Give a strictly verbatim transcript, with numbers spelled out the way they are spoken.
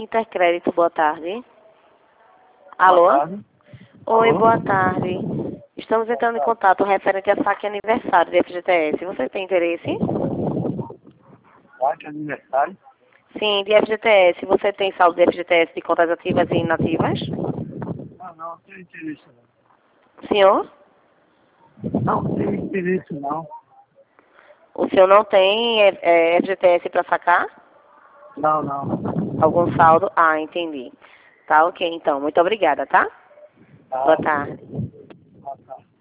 Intercrédito, boa tarde. Alô? Boa tarde. Oi, Alô? boa tarde. Estamos entrando em contato referente a saque aniversário de F G T S. Você tem interesse? Saque aniversário? Sim, de F G T S. Você tem saldo de F G T S de contas ativas e inativas? Não, não, não tenho interesse não. Senhor? Não tenho interesse não. O senhor não tem é, é, F G T S para sacar? Não, não. Algum saldo? Ah, entendi. Tá ok, então. Muito obrigada, tá? Tá. Boa tarde. Boa tarde.